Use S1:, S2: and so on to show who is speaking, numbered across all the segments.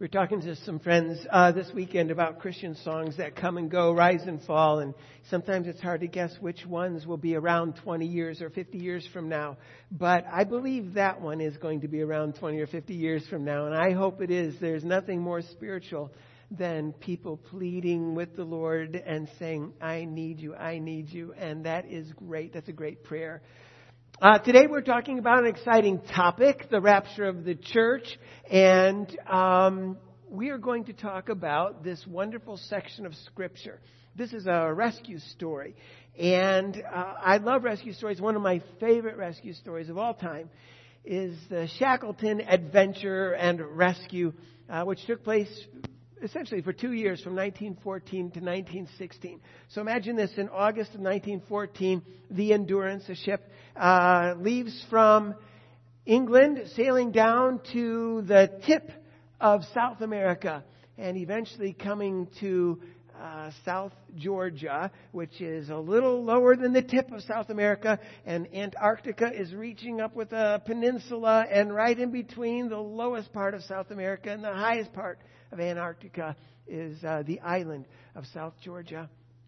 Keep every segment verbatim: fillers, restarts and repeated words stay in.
S1: We were talking to some friends uh, this weekend about Christian songs that come and go, rise and fall, and sometimes it's hard to guess which ones will be around twenty years or fifty years from now. But I believe that one is going to be around twenty or fifty years from now, and I hope it is. There's nothing more spiritual than people pleading with the Lord and saying, I need you, I need you, and that is great. That's a great prayer. Uh, today we're talking about an exciting topic, the rapture of the church, and um, we are going to talk about this wonderful section of Scripture. This is a rescue story, and uh, I love rescue stories. One of my favorite rescue stories of all time is the Shackleton Adventure and Rescue, uh, which took place essentially for two years, from nineteen fourteen to nineteen sixteen. So imagine this: in August of nineteen fourteen, the Endurance, a ship, uh, leaves from England, sailing down to the tip of South America, and eventually coming to uh, South Georgia, which is a little lower than the tip of South America, and Antarctica is reaching up with a peninsula, and right in between the lowest part of South America and the highest part of Antarctica is uh, the island of South Georgia.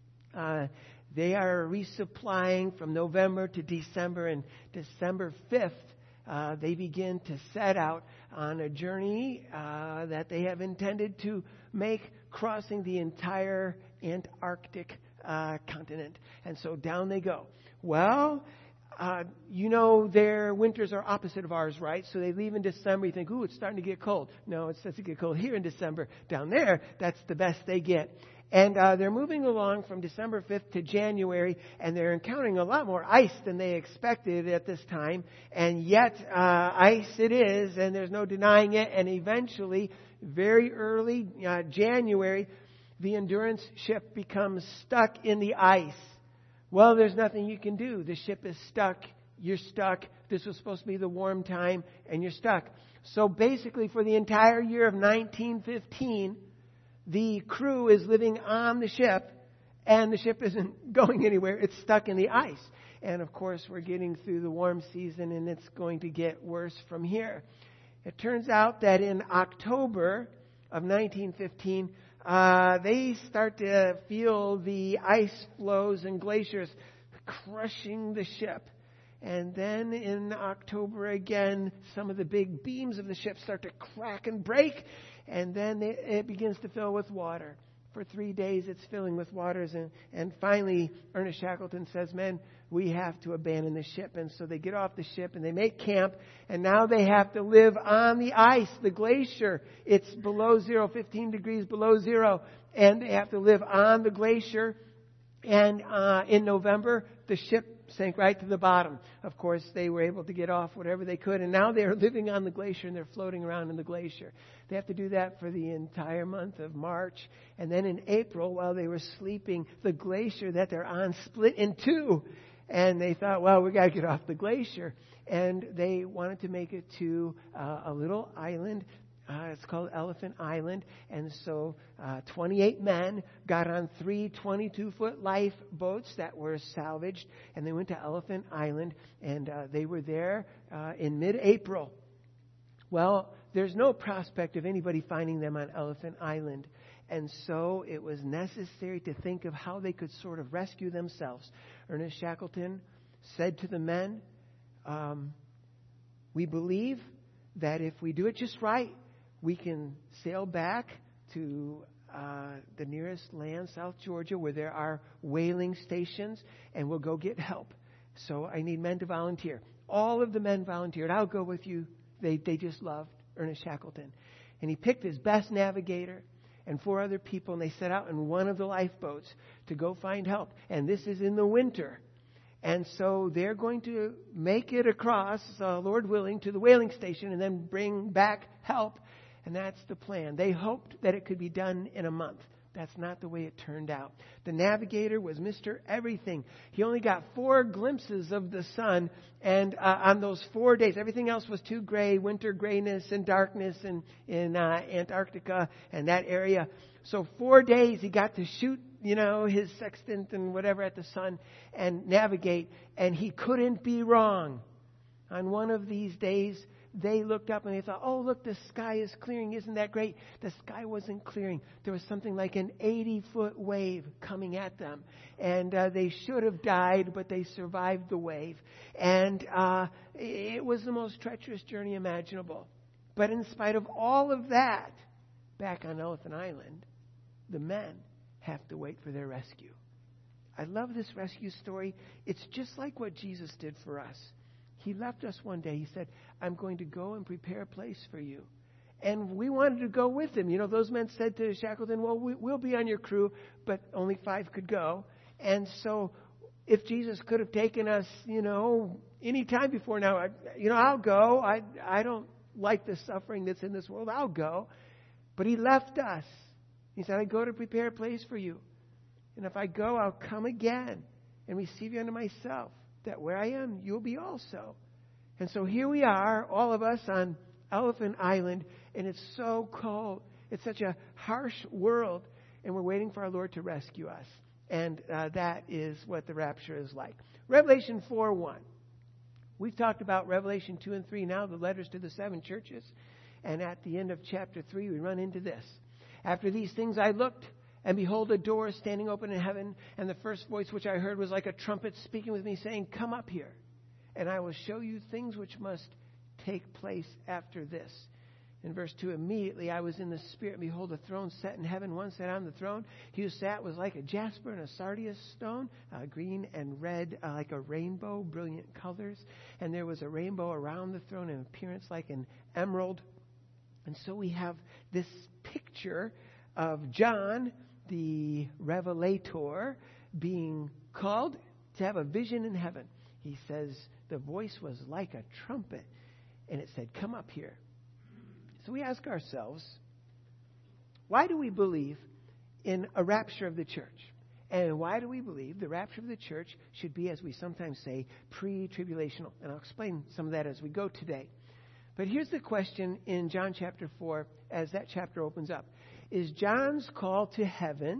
S1: Uh, they are resupplying from November to December, and December fifth, uh, they begin to set out on a journey uh, that they have intended to make, crossing the entire Antarctic uh, continent. And so down they go. Well, Uh, you know, their winters are opposite of ours, right? So they leave in December. You think, ooh, it's starting to get cold. No, it starts to get cold here in December. Down there, that's the best they get. And uh, they're moving along from December fifth to January, and they're encountering a lot more ice than they expected at this time. And yet, uh, ice it is, and there's no denying it. And eventually, very early uh, January, the Endurance ship becomes stuck in the ice. Well, there's nothing you can do. The ship is stuck. You're stuck. This was supposed to be the warm time, and you're stuck. So basically, for the entire year of nineteen fifteen, the crew is living on the ship, and the ship isn't going anywhere. It's stuck in the ice. And, of course, we're getting through the warm season, and it's going to get worse from here. It turns out that in October of nineteen fifteen, Uh, they start to feel the ice flows and glaciers crushing the ship. And then in October again, some of the big beams of the ship start to crack and break. And then it, it begins to fill with water. For three days it's filling with waters. And, and finally, Ernest Shackleton says, men, we have to abandon the ship. And so they get off the ship and they make camp. And now they have to live on the ice, the glacier. It's below zero, fifteen degrees below zero. And they have to live on the glacier. And uh, in November, the ship sank right to the bottom. Of course, they were able to get off whatever they could. And now they're living on the glacier and they're floating around in the glacier. They have to do that for the entire month of March. And then in April, while they were sleeping, the glacier that they're on split in two. And they thought, well, we got to get off the glacier. And they wanted to make it to uh, a little island. Uh, it's called Elephant Island. And so uh, twenty-eight men got on three twenty-two-foot lifeboats that were salvaged. And they went to Elephant Island. And uh, they were there uh, in mid-April. Well, there's no prospect of anybody finding them on Elephant Island. And so it was necessary to think of how they could sort of rescue themselves. Ernest Shackleton said to the men, um, we believe that if we do it just right, we can sail back to uh, the nearest land, South Georgia, where there are whaling stations, and we'll go get help. So I need men to volunteer. All of the men volunteered. I'll go with you. They, they just loved Ernest Shackleton. And he picked his best navigator and four other people, and they set out in one of the lifeboats to go find help. And this is in the winter. And so they're going to make it across, uh, Lord willing, to the whaling station and then bring back help. And that's the plan. They hoped that it could be done in a month. That's not the way it turned out. The navigator was Mister Everything. He only got four glimpses of the sun. And uh, on those four days, everything else was too gray, winter grayness and darkness in, in uh, Antarctica and that area. So four days he got to shoot, you know, his sextant and whatever at the sun and navigate. And he couldn't be wrong. On one of these days, they looked up and they thought, oh, look, the sky is clearing. Isn't that great? The sky wasn't clearing. There was something like an eighty-foot wave coming at them. And uh, they should have died, but they survived the wave. And uh, it was the most treacherous journey imaginable. But in spite of all of that, back on Elephant Island, the men have to wait for their rescue. I love this rescue story. It's just like what Jesus did for us. He left us one day. He said, I'm going to go and prepare a place for you. And we wanted to go with him. You know, those men said to Shackleton, well, we, we'll be on your crew, but only five could go. And so if Jesus could have taken us, you know, any time before now, I, you know, I'll go. I, I don't like the suffering that's in this world. I'll go. But he left us. He said, I go to prepare a place for you. And if I go, I'll come again and receive you unto myself, that where I am, you'll be also. And so here we are, all of us on Elephant Island, and it's so cold. It's such a harsh world, and we're waiting for our Lord to rescue us. And uh, that is what the rapture is like. Revelation four one. We've talked about Revelation two and three now, the letters to the seven churches. And at the end of chapter three, we run into this. After these things I looked, and behold, a door standing open in heaven, and the first voice which I heard was like a trumpet speaking with me, saying, come up here, and I will show you things which must take place after this. In verse two, immediately I was in the Spirit, and behold, a throne set in heaven. One sat on the throne. He who sat was like a jasper and a sardius stone, uh, green and red, uh, like a rainbow, brilliant colors. And there was a rainbow around the throne, in appearance like an emerald. And so we have this picture of John, the revelator, being called to have a vision in heaven. He says the voice was like a trumpet, and it said, come up here. So we ask ourselves, why do we believe in a rapture of the church? And why do we believe the rapture of the church should be, as we sometimes say, pre-tribulational? And I'll explain some of that as we go today. But here's the question in John chapter four, as that chapter opens up. Is John's call to heaven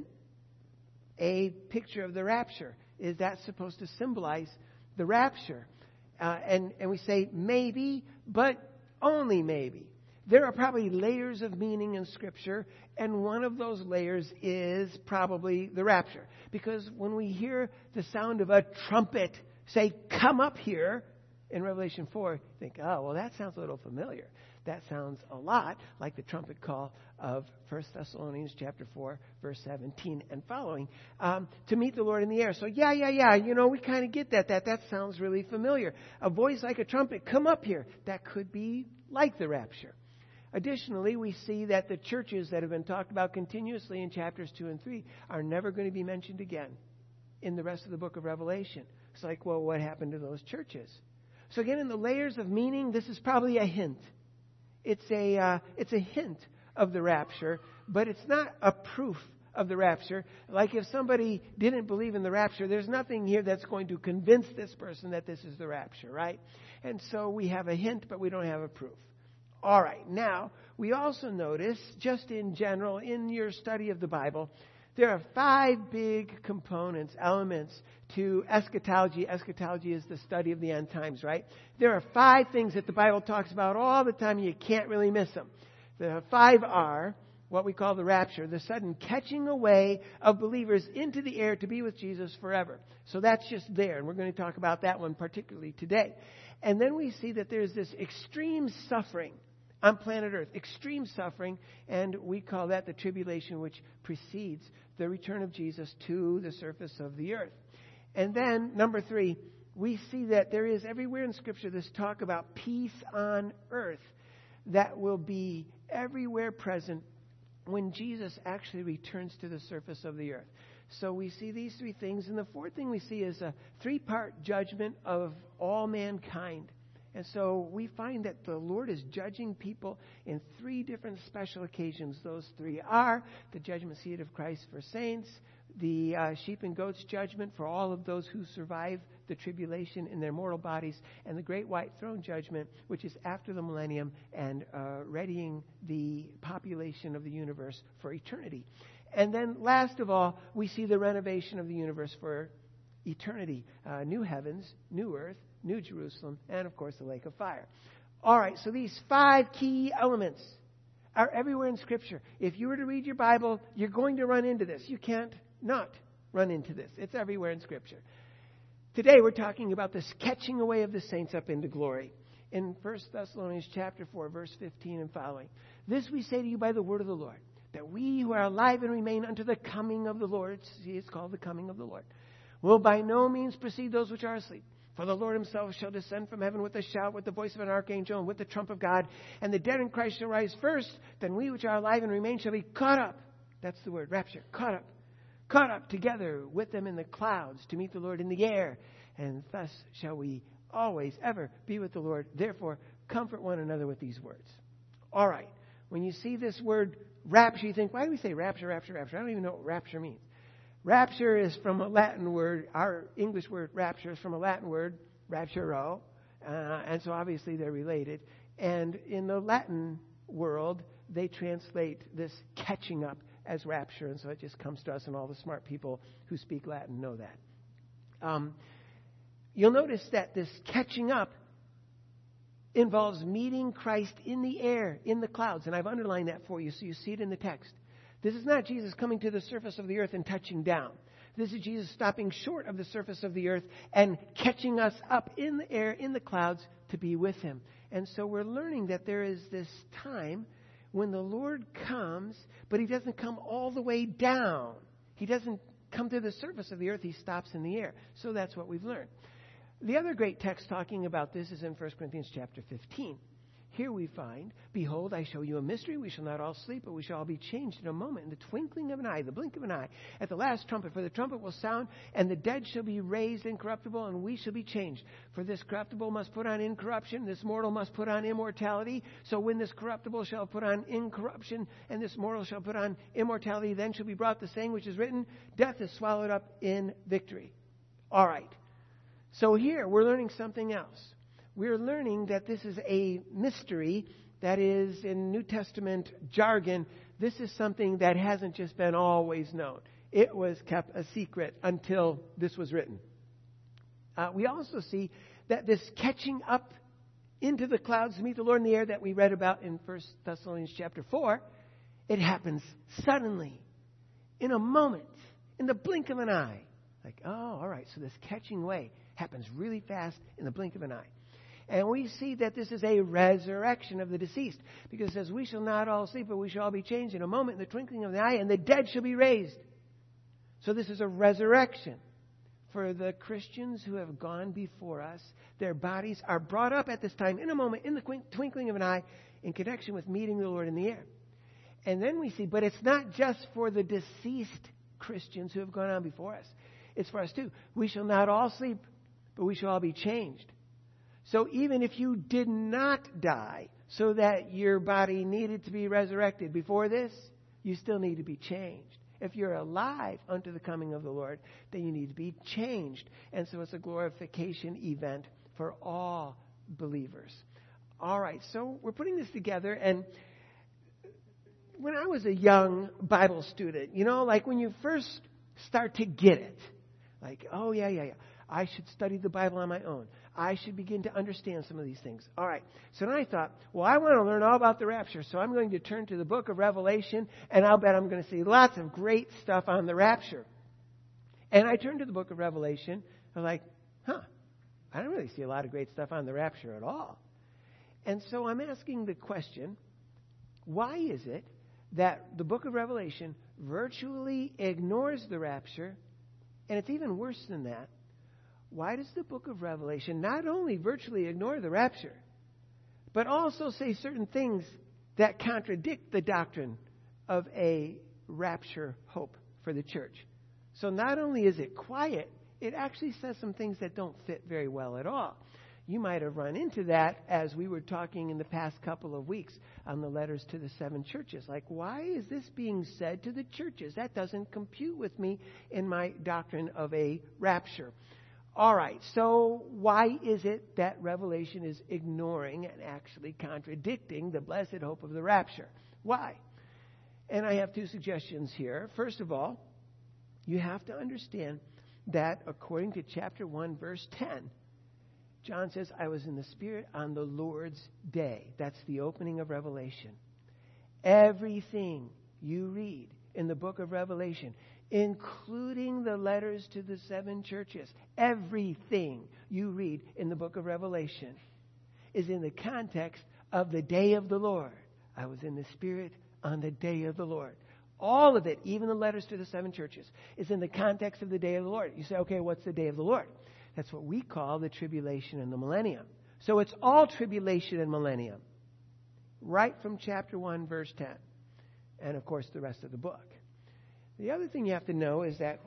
S1: a picture of the rapture? Is that supposed to symbolize the rapture? Uh, and, and we say maybe, but only maybe. There are probably layers of meaning in Scripture, and one of those layers is probably the rapture. Because when we hear the sound of a trumpet say, come up here, in Revelation four, you think, oh, well, that sounds a little familiar. That sounds a lot like the trumpet call of First Thessalonians chapter four, verse seventeen and following, um, to meet the Lord in the air. So, yeah, yeah, yeah, you know, we kind of get that. That that sounds really familiar. A voice like a trumpet, come up here. That could be like the rapture. Additionally, we see that the churches that have been talked about continuously in chapters two and three are never going to be mentioned again in the rest of the book of Revelation. It's like, well, what happened to those churches? So again, in the layers of meaning, this is probably a hint. It's a uh, it's a hint of the rapture, but it's not a proof of the rapture. Like if somebody didn't believe in the rapture, there's nothing here that's going to convince this person that this is the rapture, right? And so we have a hint, but we don't have a proof. All right, now we also notice, just in general, in your study of the Bible, there are five big components, elements to eschatology. Eschatology is the study of the end times, right? There are five things that the Bible talks about all the time, and you can't really miss them. The five are what we call the rapture, the sudden catching away of believers into the air to be with Jesus forever. So that's just there, and we're going to talk about that one particularly today. And then we see that there's this extreme suffering on planet Earth, extreme suffering, and we call that the tribulation, which precedes the return of Jesus to the surface of the earth. And then, number three, we see that there is everywhere in Scripture this talk about peace on earth that will be everywhere present when Jesus actually returns to the surface of the earth. So we see these three things. And the fourth thing we see is a three-part judgment of all mankind. And so we find that the Lord is judging people in three different special occasions. Those three are the judgment seat of Christ for saints, the uh, sheep and goats judgment for all of those who survive the tribulation in their mortal bodies, and the great white throne judgment, which is after the millennium and uh, readying the population of the universe for eternity. And then last of all, we see the renovation of the universe for eternity. Uh, new heavens, new earth, New Jerusalem, and of course the lake of fire. All right, so these five key elements are everywhere in Scripture. If you were to read your Bible, you're going to run into this. You can't not run into this. It's everywhere in Scripture. Today we're talking about this catching away of the saints up into glory. In First Thessalonians chapter four, verse fifteen and following. This we say to you by the word of the Lord, that we who are alive and remain unto the coming of the Lord, see, it's called the coming of the Lord, will by no means precede those which are asleep. For the Lord himself shall descend from heaven with a shout, with the voice of an archangel, and with the trump of God. And the dead in Christ shall rise first. Then we which are alive and remain shall be caught up. That's the word, rapture. Caught up. Caught up together with them in the clouds to meet the Lord in the air. And thus shall we always, ever be with the Lord. Therefore, comfort one another with these words. All right. When you see this word rapture, you think, why do we say rapture, rapture, rapture? I don't even know what rapture means. Rapture is from a Latin word. Our English word rapture is from a Latin word, rapturo. Uh, and so obviously they're related. And in the Latin world, they translate this catching up as rapture. And so it just comes to us, and all the smart people who speak Latin know that. Um, you'll notice that this catching up involves meeting Christ in the air, in the clouds. And I've underlined that for you so you see it in the text. This is not Jesus coming to the surface of the earth and touching down. This is Jesus stopping short of the surface of the earth and catching us up in the air, in the clouds, to be with him. And so we're learning that there is this time when the Lord comes, but he doesn't come all the way down. He doesn't come to the surface of the earth. He stops in the air. So that's what we've learned. The other great text talking about this is in First Corinthians chapter fifteen. Here we find, behold, I show you a mystery. We shall not all sleep, but we shall all be changed in a moment, in the twinkling of an eye, the blink of an eye, at the last trumpet. For the trumpet will sound, and the dead shall be raised incorruptible, and we shall be changed. For this corruptible must put on incorruption, this mortal must put on immortality. So when this corruptible shall put on incorruption, and this mortal shall put on immortality, then shall be brought the saying which is written, death is swallowed up in victory. All right. So here we're learning something else. We're learning that this is a mystery that is, in New Testament jargon, this is something that hasn't just been always known. It was kept a secret until this was written. Uh, we also see that this catching up into the clouds to meet the Lord in the air that we read about in First Thessalonians chapter four, it happens suddenly, in a moment, in the blink of an eye. Like, oh, all right, so this catching away happens really fast in the blink of an eye. And we see that this is a resurrection of the deceased. Because it says, we shall not all sleep, but we shall all be changed in a moment, in the twinkling of the eye, and the dead shall be raised. So this is a resurrection. For the Christians who have gone before us, their bodies are brought up at this time, in a moment, in the twinkling of an eye, in connection with meeting the Lord in the air. And then we see, but it's not just for the deceased Christians who have gone on before us. It's for us too. We shall not all sleep, but we shall all be changed. So even if you did not die so that your body needed to be resurrected before this, you still need to be changed. If you're alive unto the coming of the Lord, then you need to be changed. And so it's a glorification event for all believers. All right, so we're putting this together. And when I was a young Bible student, you know, like when you first start to get it, like, oh, yeah, yeah, yeah, I should study the Bible on my own. I should begin to understand some of these things. All right. So then I thought, well, I want to learn all about the rapture. So I'm going to turn to the book of Revelation, and I'll bet I'm going to see lots of great stuff on the rapture. And I turned to the book of Revelation. I was like, huh, I don't really see a lot of great stuff on the rapture at all. And so I'm asking the question, why is it that the book of Revelation virtually ignores the rapture? And it's even worse than that. Why does the book of Revelation not only virtually ignore the rapture, but also say certain things that contradict the doctrine of a rapture hope for the church? So not only is it quiet, it actually says some things that don't fit very well at all. You might have run into that as we were talking in the past couple of weeks on the letters to the seven churches. Like, why is this being said to the churches? That doesn't compute with me in my doctrine of a rapture. All right, so why is it that Revelation is ignoring and actually contradicting the blessed hope of the rapture? Why? And I have two suggestions here. First of all, you have to understand that according to chapter one, verse ten, John says, I was in the Spirit on the Lord's day. That's the opening of Revelation. Everything you read in the book of Revelation, including the letters to the seven churches, everything you read in the book of Revelation is in the context of the day of the Lord. I was in the Spirit on the day of the Lord. All of it, even the letters to the seven churches, is in the context of the day of the Lord. You say, okay, what's the day of the Lord? That's what we call the tribulation and the millennium. So it's all tribulation and millennium. Right from chapter one, verse ten. And, of course, the rest of the book. The other thing you have to know is that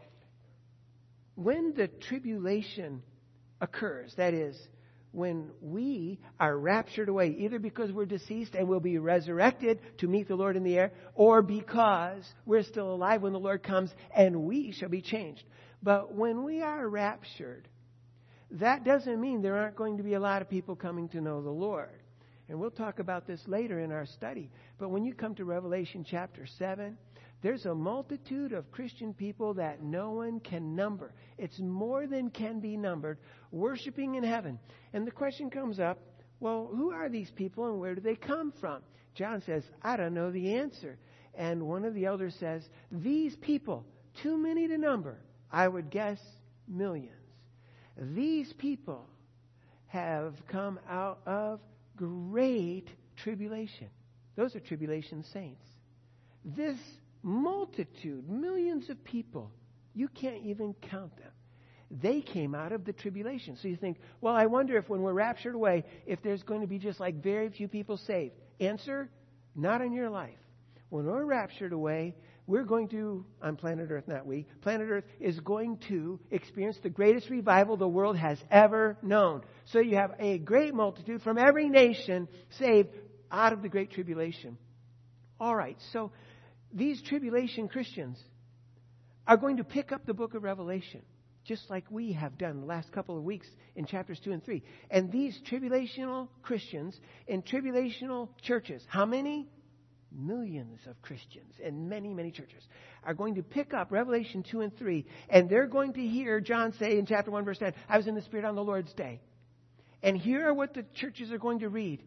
S1: when the tribulation occurs, that is, when we are raptured away, either because we're deceased and will be resurrected to meet the Lord in the air, or because we're still alive when the Lord comes and we shall be changed. But when we are raptured, that doesn't mean there aren't going to be a lot of people coming to know the Lord. And we'll talk about this later in our study. But when you come to Revelation chapter seven, there's a multitude of Christian people that no one can number. It's more than can be numbered, worshiping in heaven. And the question comes up, well, who are these people and where do they come from? John says, I don't know the answer. And one of the elders says, these people, too many to number, I would guess millions. These people have come out of great tribulation. Those are tribulation saints. This multitude, millions of people, you can't even count them. They came out of the tribulation. So you think, well, I wonder if when we're raptured away, if there's going to be just like very few people saved. Answer, not in your life. When we're raptured away, we're going to, on planet Earth, not we, planet Earth is going to experience the greatest revival the world has ever known. So you have a great multitude from every nation saved out of the great tribulation. All right, so these tribulation Christians are going to pick up the book of Revelation, just like we have done the last couple of weeks in chapters two and three. And these tribulational Christians in tribulational churches, how many? Millions of Christians in many, many churches are going to pick up Revelation two and three, and they're going to hear John say in chapter one, verse ten, I was in the Spirit on the Lord's day. And here are what the churches are going to read.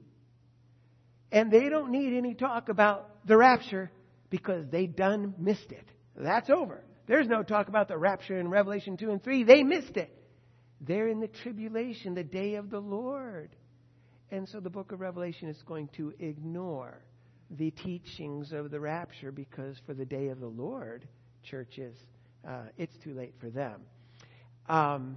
S1: And they don't need any talk about the rapture because they done missed it. That's over. There's no talk about the rapture in Revelation two and three. They missed it. They're in the tribulation, the day of the Lord. And so the book of Revelation is going to ignore the teachings of the rapture because for the day of the Lord, churches, uh, it's too late for them. Um,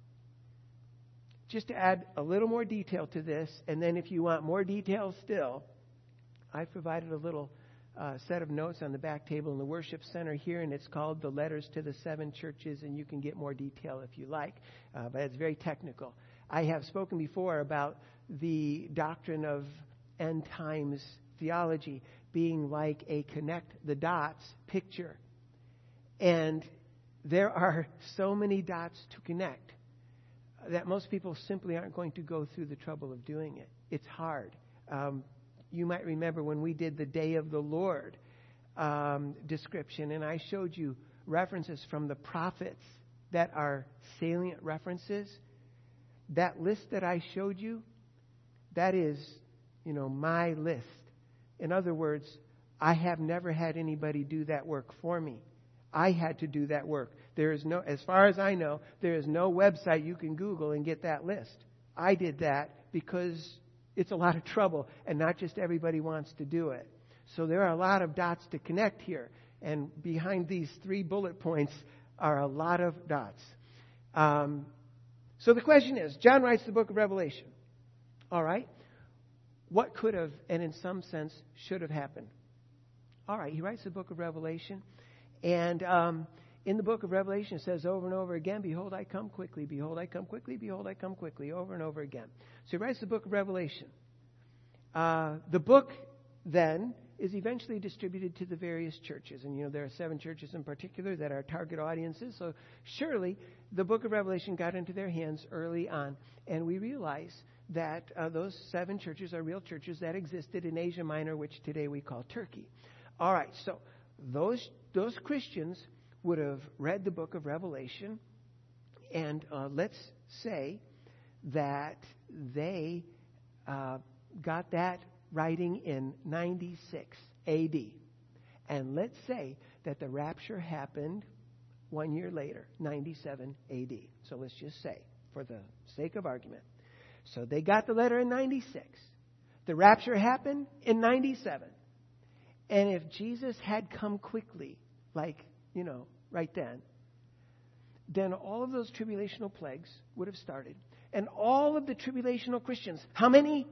S1: just to add a little more detail to this, and then if you want more detail still, I've provided a little uh, set of notes on the back table in the worship center here, and it's called The Letters to the Seven Churches, and you can get more detail if you like, uh, but it's very technical. I have spoken before about the doctrine of end times theology being like a connect the dots picture. And there are so many dots to connect that most people simply aren't going to go through the trouble of doing it. It's hard. Um, you might remember when we did the Day of the Lord um, description, and I showed you references from the prophets that are salient references. That list that I showed you, that is, you know, my list. In other words, I have never had anybody do that work for me. I had to do that work. There is no, as far as I know, there is no website you can Google and get that list. I did that because it's a lot of trouble and not just everybody wants to do it. So there are a lot of dots to connect here. And behind these three bullet points are a lot of dots. Um, so the question is, John writes the book of Revelation. All right. What could have, and in some sense, should have happened? All right, he writes the book of Revelation. And um, in the book of Revelation, it says over and over again, behold, I come quickly, behold, I come quickly, behold, I come quickly, over and over again. So he writes the book of Revelation. Uh, the book, then, is eventually distributed to the various churches. And, you know, there are seven churches in particular that are target audiences. So surely the book of Revelation got into their hands early on. And we realize that uh, those seven churches are real churches that existed in Asia Minor, which today we call Turkey. All right, so those those Christians would have read the book of Revelation, and uh, let's say that they uh, got that writing in ninety-six A D. And let's say that the rapture happened one year later, ninety-seven A D. So let's just say, for the sake of argument. So they got the letter in ninety-six. The rapture happened in ninety-seven. And if Jesus had come quickly, like, you know, right then, then all of those tribulational plagues would have started. And all of the tribulational Christians, how many?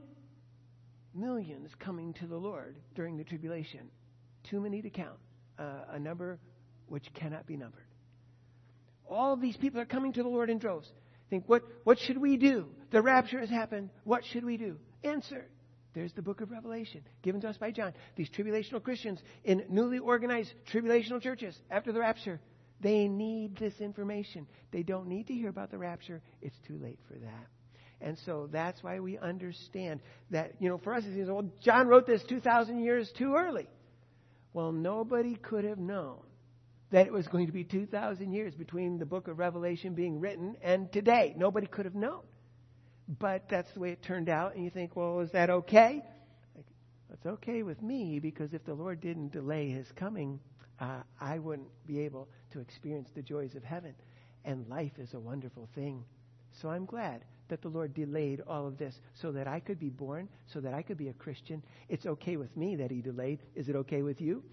S1: Millions coming to the Lord during the tribulation. Too many to count. Uh, a number which cannot be numbered. All of these people are coming to the Lord in droves. Think, what, what should we do? The rapture has happened. What should we do? Answer. There's the book of Revelation given to us by John. These tribulational Christians in newly organized tribulational churches after the rapture, they need this information. They don't need to hear about the rapture. It's too late for that. And so that's why we understand that, you know, for us, it seems, well, John wrote this two thousand years too early. Well, nobody could have known that it was going to be two thousand years between the book of Revelation being written and today. Nobody could have known. But that's the way it turned out. And you think, well, is that okay? Like, that's okay with me, because if the Lord didn't delay his coming, uh, I wouldn't be able to experience the joys of heaven. And life is a wonderful thing. So I'm glad that the Lord delayed all of this so that I could be born, so that I could be a Christian. It's okay with me that he delayed. Is it okay with you?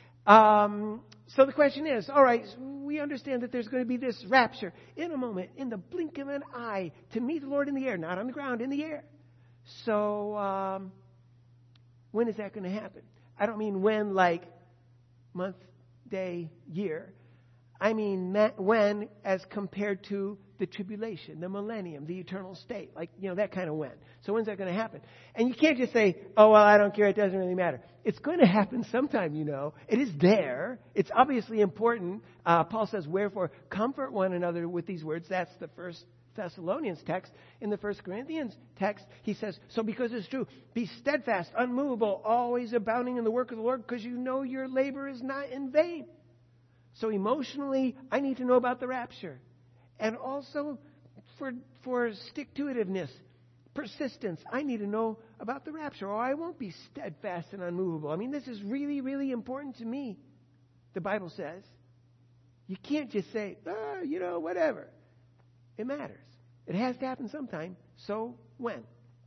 S1: Um, so the question is, all right, we understand that there's going to be this rapture in a moment, in the blink of an eye, to meet the Lord in the air, not on the ground, in the air. So um, when is that going to happen? I don't mean when, like month, day, year. I mean when as compared to the tribulation, the millennium, the eternal state, like, you know, that kind of when. So when's that going to happen? And you can't just say, oh, well, I don't care, it doesn't really matter. It's going to happen sometime, you know. It is there. It's obviously important. Uh, Paul says, wherefore, comfort one another with these words. That's the first Thessalonians text. In the First Corinthians text, he says, so because it's true, be steadfast, unmovable, always abounding in the work of the Lord, because you know your labor is not in vain. So emotionally, I need to know about the rapture. And also for for stick-to-itiveness, persistence, I need to know about the rapture, or I won't be steadfast and unmovable. I mean, this is really, really important to me, the Bible says. You can't just say, oh, you know, whatever. It matters. It has to happen sometime. So when?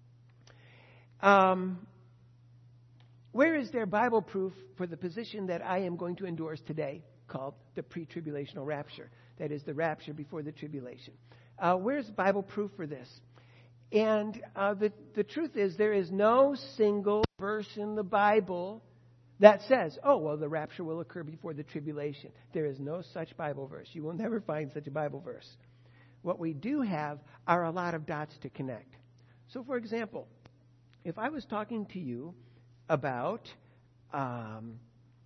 S1: Um, where is there Bible proof for the position that I am going to endorse today, called the pre-tribulational rapture? That is the rapture before the tribulation. Uh, where's Bible proof for this? And uh, the, the truth is, there is no single verse in the Bible that says, oh, well, the rapture will occur before the tribulation. There is no such Bible verse. You will never find such a Bible verse. What we do have are a lot of dots to connect. So, for example, if I was talking to you about um,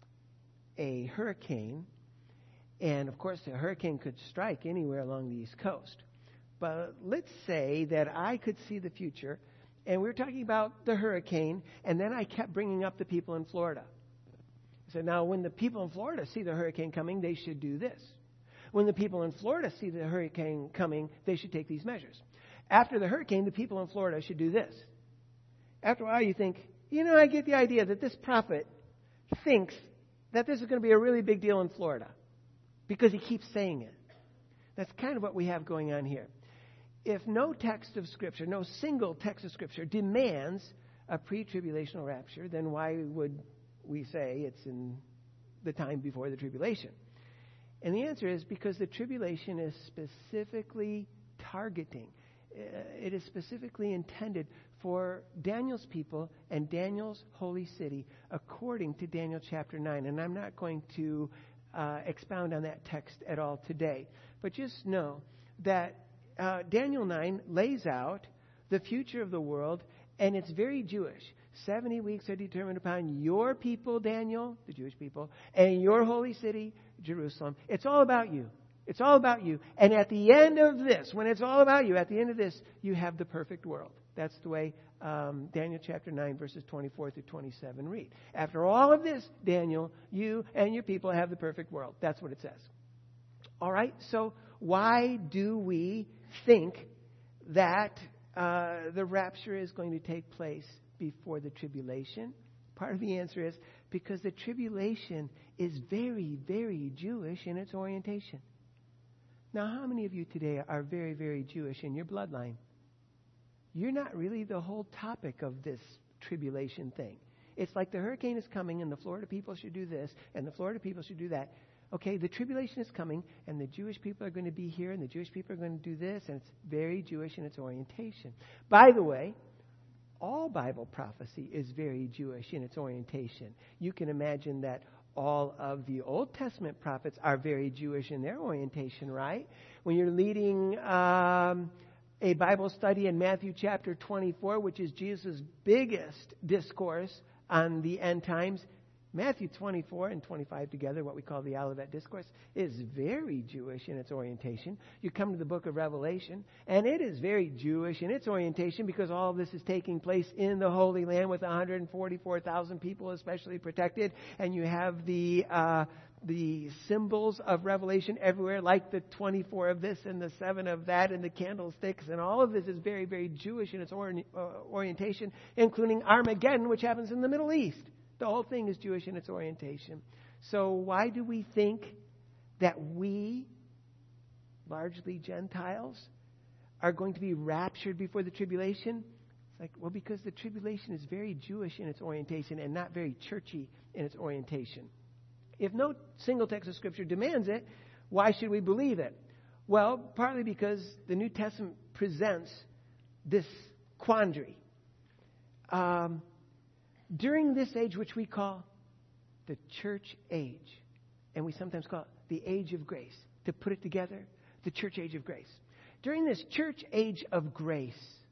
S1: a hurricane, and, of course, a hurricane could strike anywhere along the East Coast. But let's say that I could see the future, and we were talking about the hurricane, and then I kept bringing up the people in Florida. I said, now, when the people in Florida see the hurricane coming, they should do this. When the people in Florida see the hurricane coming, they should take these measures. After the hurricane, the people in Florida should do this. After a while, you think, you know, I get the idea that this prophet thinks that this is going to be a really big deal in Florida, because he keeps saying it. That's kind of what we have going on here. If no text of Scripture, no single text of Scripture demands a pre-tribulational rapture, then why would we say it's in the time before the tribulation? And the answer is because the tribulation is specifically targeting. It is specifically intended for Daniel's people and Daniel's holy city, according to Daniel chapter nine. And I'm not going to Uh, expound on that text at all today. But just know that uh, Daniel nine lays out the future of the world, and it's very Jewish. seventy weeks are determined upon your people, Daniel, the Jewish people, and your holy city, Jerusalem. It's all about you. It's all about you. And at the end of this, when it's all about you, at the end of this, you have the perfect world. That's the way um, Daniel chapter nine, verses twenty-four through twenty-seven read. After all of this, Daniel, you and your people have the perfect world. That's what it says. All right, so why do we think that uh, the rapture is going to take place before the tribulation? Part of the answer is because the tribulation is very, very Jewish in its orientation. Now, how many of you today are very, very Jewish in your bloodline? You're not really the whole topic of this tribulation thing. It's like the hurricane is coming and the Florida people should do this and the Florida people should do that. Okay, the tribulation is coming and the Jewish people are going to be here and the Jewish people are going to do this, and it's very Jewish in its orientation. By the way, all Bible prophecy is very Jewish in its orientation. You can imagine that all of the Old Testament prophets are very Jewish in their orientation, right? When you're leading um, a Bible study in Matthew chapter twenty-four, which is Jesus' biggest discourse on the end times, Matthew twenty-four and twenty-five together, what we call the Olivet Discourse, is very Jewish in its orientation. You come to the book of Revelation, and it is very Jewish in its orientation because all of this is taking place in the Holy Land with one hundred forty-four thousand people especially protected. And you have the uh, the symbols of Revelation everywhere, like the twenty-four of this and the seven of that and the candlesticks. And all of this is very, very Jewish in its ori- uh, orientation, including Armageddon, which happens in the Middle East. The whole thing is Jewish in its orientation. So why do we think that we, largely Gentiles, are going to be raptured before the tribulation? It's like, well, because the tribulation is very Jewish in its orientation and not very churchy in its orientation. If no single text of Scripture demands it, why should we believe it? Well, partly because the New Testament presents this quandary. Um... During this age, which we call the church age, and we sometimes call it the age of grace, to put it together, the church age of grace. During this church age of grace,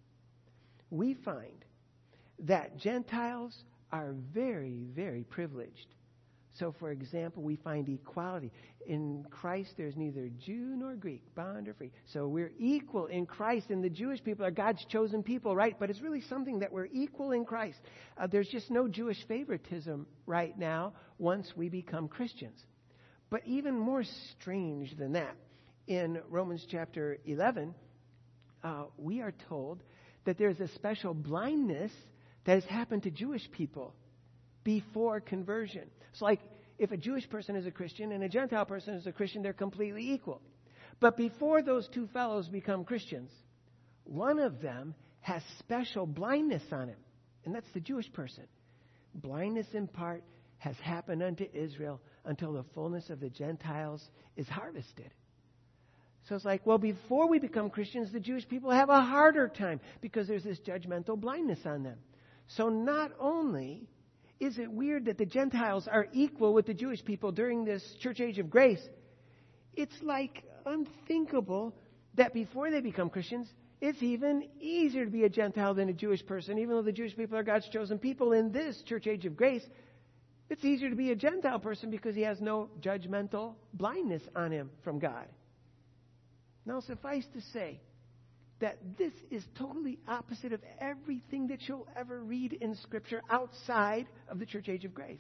S1: we find that Gentiles are very, very privileged. So, for example, we find equality. In Christ, there's neither Jew nor Greek, bond or free. So we're equal in Christ, and the Jewish people are God's chosen people, right? But it's really something that we're equal in Christ. Uh, there's just no Jewish favoritism right now once we become Christians. But even more strange than that, in Romans chapter eleven, uh, we are told that there's a special blindness that has happened to Jewish people before conversion. It's like if a Jewish person is a Christian and a Gentile person is a Christian, they're completely equal. But before those two fellows become Christians, one of them has special blindness on him, and that's the Jewish person. Blindness in part has happened unto Israel until the fullness of the Gentiles is harvested. So it's like, well, before we become Christians, the Jewish people have a harder time because there's this judgmental blindness on them. So not only is it weird that the Gentiles are equal with the Jewish people during this church age of grace, it's like unthinkable that before they become Christians, it's even easier to be a Gentile than a Jewish person, even though the Jewish people are God's chosen people in this church age of grace. It's easier to be a Gentile person because he has no judgmental blindness on him from God. Now, suffice to say that this is totally opposite of everything that you'll ever read in Scripture outside of the church age of grace.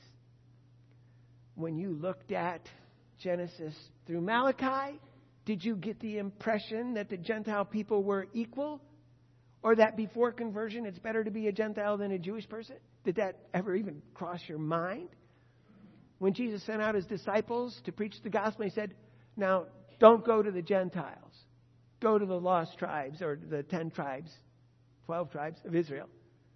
S1: When you looked at Genesis through Malachi, did you get the impression that the Gentile people were equal? Or that before conversion it's better to be a Gentile than a Jewish person? Did that ever even cross your mind? When Jesus sent out his disciples to preach the gospel, he said, now, don't go to the Gentiles. Go to the lost tribes, or the ten tribes, twelve tribes of Israel.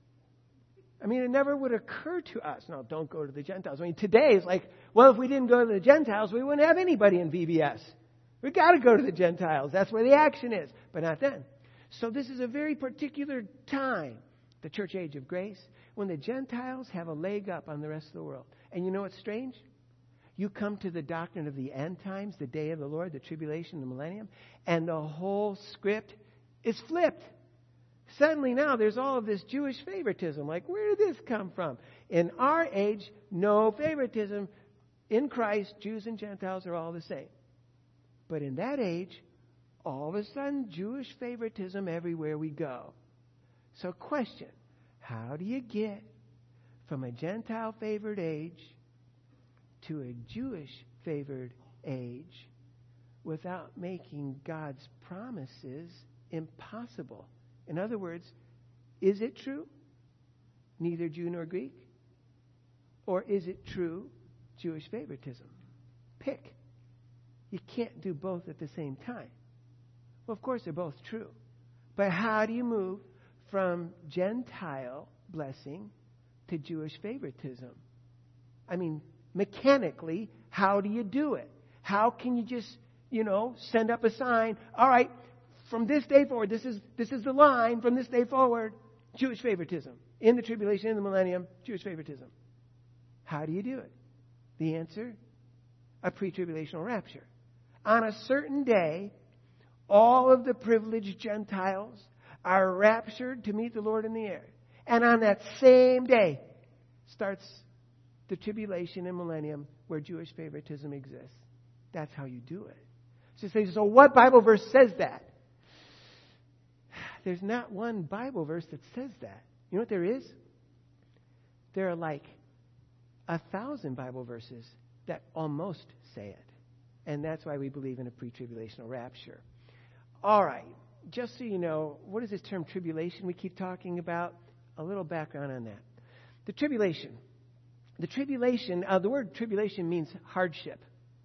S1: I mean, it never would occur to us, no, don't go to the Gentiles. I mean, today it's like, well, if we didn't go to the Gentiles, we wouldn't have anybody in V B S. We've got to go to the Gentiles. That's where the action is. But not then. So this is a very particular time, the church age of grace, when the Gentiles have a leg up on the rest of the world. And you know what's strange? You come to the doctrine of the end times, the day of the Lord, the tribulation, the millennium, and the whole script is flipped. Suddenly now there's all of this Jewish favoritism. Like, where did this come from? In our age, no favoritism. In Christ, Jews and Gentiles are all the same. But in that age, all of a sudden, Jewish favoritism everywhere we go. So question, how do you get from a Gentile favored age to a Jewish favored age without making God's promises impossible In other words, is it true? Neither Jew nor Greek? Or is it true Jewish favoritism? Pick. You can't do both at the same time. Well, of course, they're both true. But how do you move from Gentile blessing to Jewish favoritism? I mean, mechanically, how do you do it? How can you just, you know, send up a sign? All right, from this day forward, this is this is the line. From this day forward, Jewish favoritism. In the tribulation, in the millennium, Jewish favoritism. How do you do it? The answer, a pre-tribulational rapture. On a certain day, all of the privileged Gentiles are raptured to meet the Lord in the air. And on that same day starts the tribulation and millennium where Jewish favoritism exists. That's how you do it. So you say, so what Bible verse says that? There's not one Bible verse that says that. You know what there is? There are like a thousand Bible verses that almost say it. And that's why we believe in a pre-tribulational rapture. All right. Just so you know, what is this term tribulation we keep talking about? A little background on that. The tribulation. The tribulation, uh, the word tribulation means hardship.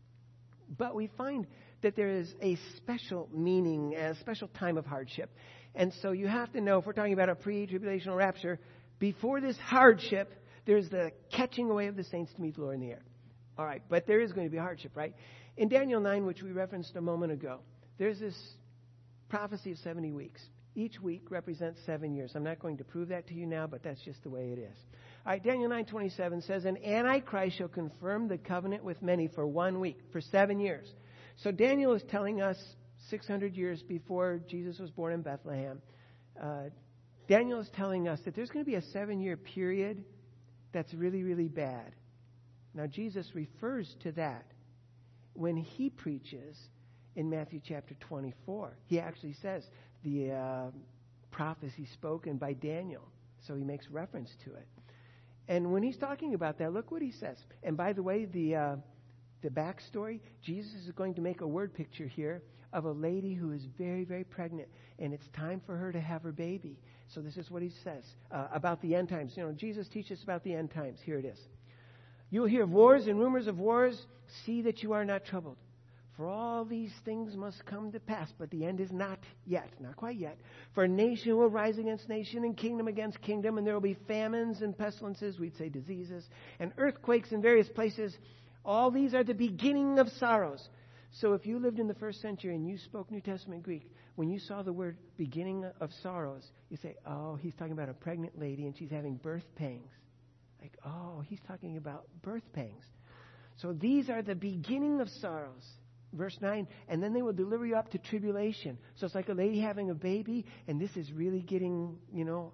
S1: But we find that there is a special meaning, a special time of hardship. And so you have to know, if we're talking about a pre-tribulational rapture, before this hardship, there's the catching away of the saints to meet the Lord in the air. All right, but there is going to be hardship, right? In Daniel nine, which we referenced a moment ago, there's this prophecy of seventy weeks. Each week represents seven years. I'm not going to prove that to you now, but that's just the way it is. All right, Daniel nine twenty-seven says, "An Antichrist shall confirm the covenant with many for one week, for seven years." So Daniel is telling us six hundred years before Jesus was born in Bethlehem. Uh, Daniel is telling us that there's going to be a seven-year period that's really, really bad. Now, Jesus refers to that when he preaches in Matthew chapter twenty-four. He actually says the uh, prophecy spoken by Daniel. So he makes reference to it. And when he's talking about that, look what he says. And by the way, the uh, the backstory, Jesus is going to make a word picture here of a lady who is very, very pregnant. And it's time for her to have her baby. So this is what he says uh, about the end times. You know, Jesus teaches about the end times. Here it is. "You will hear of wars and rumors of wars. See that you are not troubled. For all these things must come to pass, but the end is not yet, not quite yet. For nation will rise against nation and kingdom against kingdom, and there will be famines and pestilences," we'd say diseases, "and earthquakes in various places. All these are the beginning of sorrows." So if you lived in the first century and you spoke New Testament Greek, when you saw the word beginning of sorrows, you say, oh, he's talking about a pregnant lady and she's having birth pangs. Like, oh, he's talking about birth pangs. So these are the beginning of sorrows. Verse nine, "And then they will deliver you up to tribulation." So it's like a lady having a baby, and this is really getting, you know,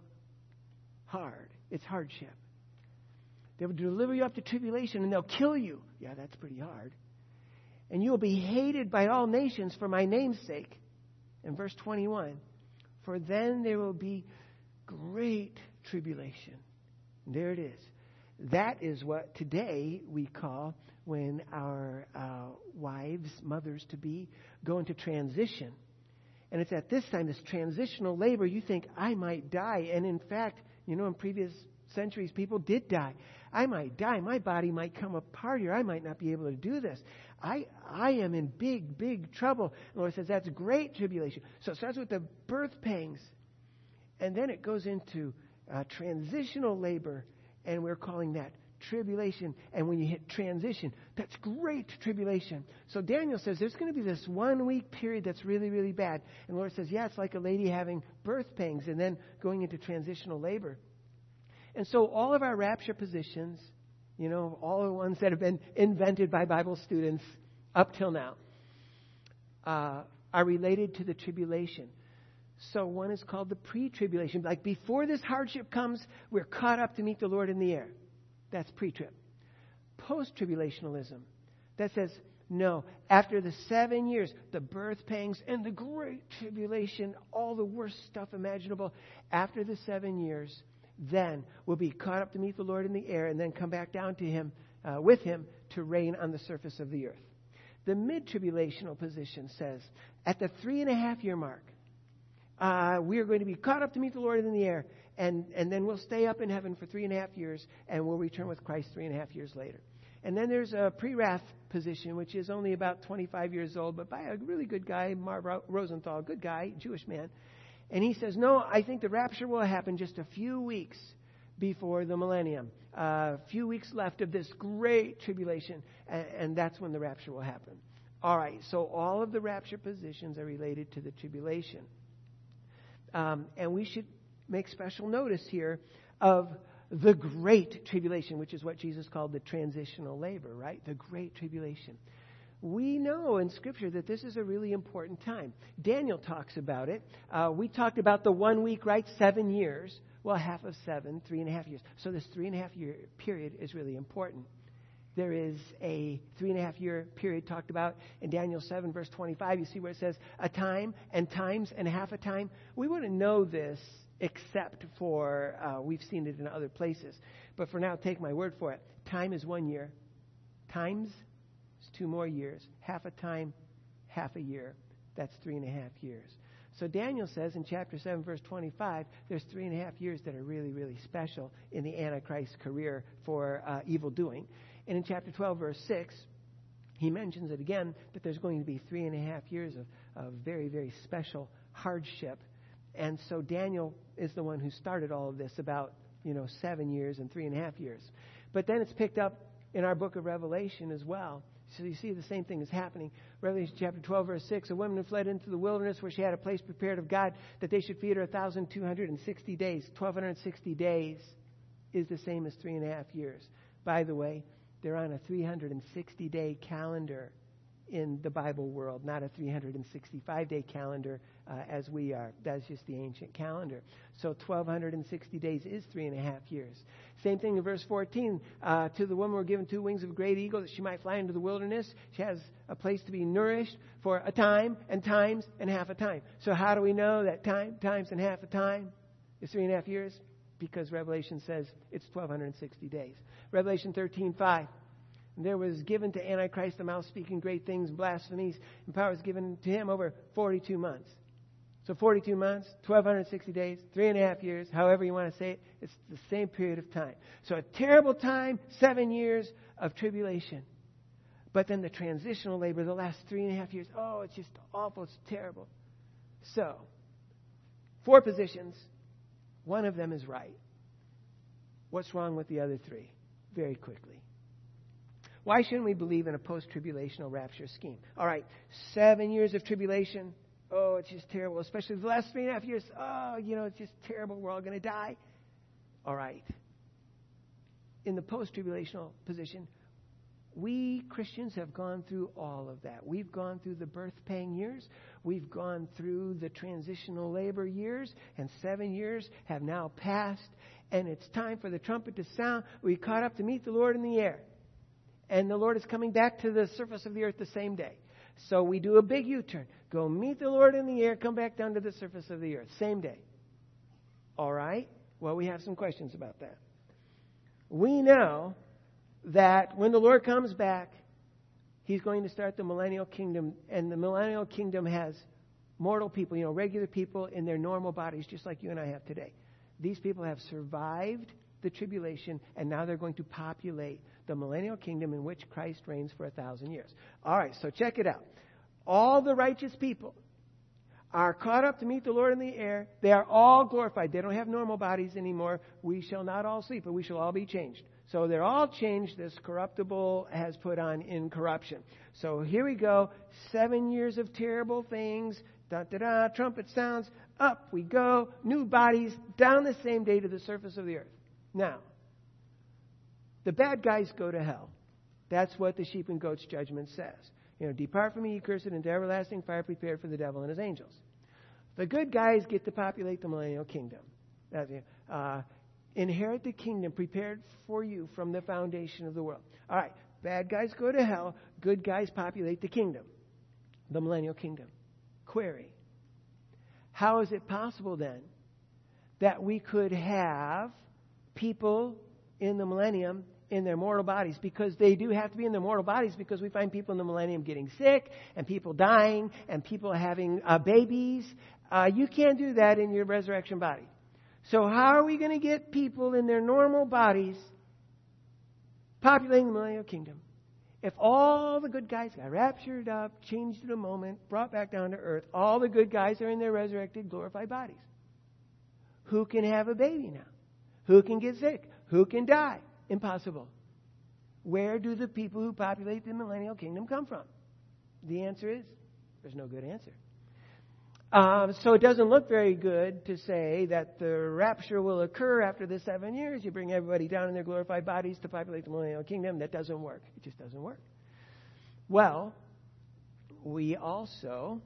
S1: hard. It's hardship. "They will deliver you up to tribulation, and they'll kill you." Yeah, that's pretty hard. "And you will be hated by all nations for my name's sake." And verse twenty-one, "For then there will be great tribulation." And there it is. That is what today we call when our uh, wives, mothers-to-be, go into transition. And it's at this time, this transitional labor, you think, I might die. And in fact, you know, in previous centuries, people did die. I might die. My body might come apart here. I might not be able to do this. I I am in big, big trouble. And the Lord says that's great tribulation. So it starts with the birth pangs. And then it goes into uh, transitional labor. And we're calling that tribulation. And when you hit transition, that's great tribulation. So Daniel says there's going to be this one week period that's really, really bad. And the Lord says, yeah, it's like a lady having birth pangs and then going into transitional labor. And so all of our rapture positions, you know, all the ones that have been invented by Bible students up till now, uh, are related to the tribulation. So one is called the pre-tribulation. Like before this hardship comes, we're caught up to meet the Lord in the air. That's pre-trib. Post-tribulationalism. That says, no, after the seven years, the birth pangs and the great tribulation, all the worst stuff imaginable, after the seven years, then we'll be caught up to meet the Lord in the air and then come back down to Him, uh, with Him, to reign on the surface of the earth. The mid-tribulational position says, at the three and a half year mark, uh, we are going to be caught up to meet the Lord in the air. And, and then we'll stay up in heaven for three and a half years, and we'll return with Christ three and a half years later. And then there's a pre-wrath position, which is only about twenty-five years old, but by a really good guy, Marv Rosenthal, good guy, Jewish man. And he says, no, I think the rapture will happen just a few weeks before the millennium. A uh, few weeks left of this great tribulation, and, and that's when the rapture will happen. All right, so all of the rapture positions are related to the tribulation. Um, and we should make special notice here of the great tribulation, which is what Jesus called the transitional labor, right? The great tribulation. We know in Scripture that this is a really important time. Daniel talks about it. Uh, we talked about the one week, right? Seven years. Well, half of seven, three and a half years. So this three and a half year period is really important. There is a three and a half year period talked about in Daniel seven, verse twenty-five. You see where it says a time and times and half a time. We wouldn't know this except for, uh, we've seen it in other places. But for now, take my word for it. Time is one year. Times is two more years. Half a time, half a year. That's three and a half years. So Daniel says in chapter seven, verse twenty-five, there's three and a half years that are really, really special in the Antichrist career for uh, evil doing. And in chapter twelve, verse six, he mentions it again, that there's going to be three and a half years of, of very, very special hardship. And so Daniel is the one who started all of this about, you know, seven years and three and a half years. But then it's picked up in our book of Revelation as well. So you see the same thing is happening. Revelation chapter twelve, verse six, a woman who fled into the wilderness where she had a place prepared of God that they should feed her one thousand two hundred sixty days. one thousand two hundred sixty days is the same as three and a half years. By the way, they're on a three hundred sixty day calendar in the Bible world, not a three hundred sixty-five day calendar uh, as we are. That's just the ancient calendar. So one thousand two hundred sixty days is three and a half years. Same thing in verse fourteen. Uh, to the woman were given two wings of a great eagle that she might fly into the wilderness. She has a place to be nourished for a time and times and half a time. So how do we know that time, times, and half a time is three and a half years? Because Revelation says it's one thousand two hundred sixty days. Revelation thirteen five. There was given to Antichrist the mouth speaking great things, blasphemies, and power was given to him over forty-two months. So forty-two months, one thousand two hundred sixty days, three and a half years, however you want to say it, it's the same period of time. So a terrible time, seven years of tribulation. But then the transitional labor, the last three and a half years, oh, it's just awful, it's terrible. So, four positions, one of them is right. What's wrong with the other three? Very quickly. Why shouldn't we believe in a post-tribulational rapture scheme? All right, seven years of tribulation. Oh, it's just terrible. Especially the last three and a half years. Oh, you know, it's just terrible. We're all going to die. All right. In the post-tribulational position, we Christians have gone through all of that. We've gone through the birth pang years. We've gone through the transitional labor years. And seven years have now passed. And it's time for the trumpet to sound. We caught up to meet the Lord in the air. And the Lord is coming back to the surface of the earth the same day. So we do a big U-turn. Go meet the Lord in the air, come back down to the surface of the earth. Same day. All right? Well, we have some questions about that. We know that when the Lord comes back, He's going to start the millennial kingdom. And the millennial kingdom has mortal people, you know, regular people in their normal bodies, just like you and I have today. These people have survived the tribulation, and now they're going to populate the millennial kingdom in which Christ reigns for a thousand years. All right, so check it out. All the righteous people are caught up to meet the Lord in the air. They are all glorified. They don't have normal bodies anymore. We shall not all sleep, but we shall all be changed. So they're all changed. This corruptible has put on incorruption. So here we go. Seven years of terrible things. Da da da. Trumpet sounds. Up we go. New bodies down the same day to the surface of the earth. Now, the bad guys go to hell. That's what the sheep and goats judgment says. You know, depart from me, ye cursed, into everlasting fire prepared for the devil and his angels. The good guys get to populate the millennial kingdom. That's, uh, inherit the kingdom prepared for you from the foundation of the world. All right, bad guys go to hell. Good guys populate the kingdom, the millennial kingdom. Query. How is it possible then that we could have people in the millennium in their mortal bodies, because they do have to be in their mortal bodies, because we find people in the millennium getting sick and people dying and people having uh, babies. Uh, you can't do that in your resurrection body. So how are we going to get people in their normal bodies populating the millennial kingdom if all the good guys got raptured up, changed in a moment, brought back down to earth? All the good guys are in their resurrected, glorified bodies. Who can have a baby now? Who can get sick? Who can die? Impossible. Where do the people who populate the millennial kingdom come from? The answer is, there's no good answer. Um, so it doesn't look very good to say that the rapture will occur after the seven years. You bring everybody down in their glorified bodies to populate the millennial kingdom. That doesn't work. It just doesn't work. Well, we also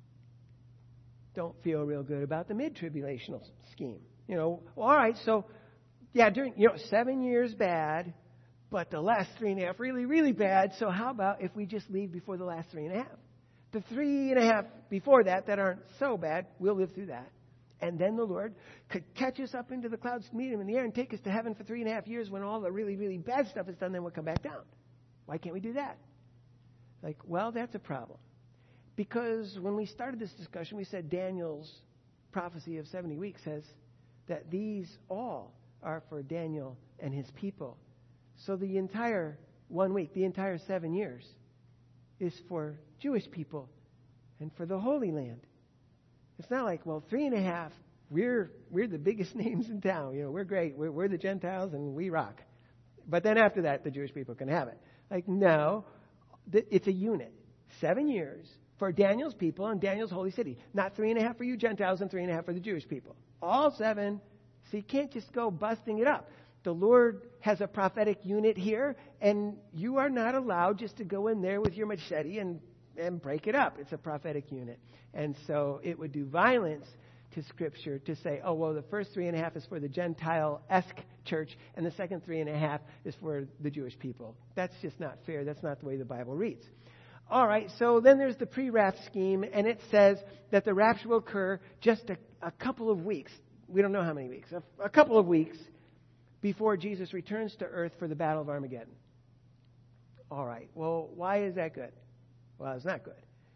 S1: don't feel real good about the mid-tribulational scheme. You know, well, all right, so, yeah, during, you know, seven years bad, but the last three and a half really, really bad. So how about if we just leave before the last three and a half? The three and a half before that that aren't so bad, we'll live through that. And then the Lord could catch us up into the clouds to meet Him in the air and take us to heaven for three and a half years when all the really, really bad stuff is done, then we'll come back down. Why can't we do that? Like, well, that's a problem. Because when we started this discussion, we said Daniel's prophecy of seventy weeks says that these all are for Daniel and his people. So the entire one week, the entire seven years, is for Jewish people and for the Holy Land. It's not like, well, three and a half, we're we're the biggest names in town. You know, we're great. We're, we're the Gentiles and we rock. But then after that, the Jewish people can have it. Like, no, it's a unit. Seven years for Daniel's people and Daniel's holy city. Not three and a half for you Gentiles and three and a half for the Jewish people. All seven. So you can't just go busting it up. The Lord has a prophetic unit here, and you are not allowed just to go in there with your machete and, and break it up. It's a prophetic unit. And so it would do violence to Scripture to say, oh, well, the first three and a half is for the Gentile-esque church, and the second three and a half is for the Jewish people. That's just not fair. That's not the way the Bible reads. All right, so then there's the pre-rapture scheme, and it says that the rapture will occur just a, a couple of weeks. We don't know how many weeks. A, a couple of weeks before Jesus returns to earth for the Battle of Armageddon. All right, well, why is that good? Well, it's not good.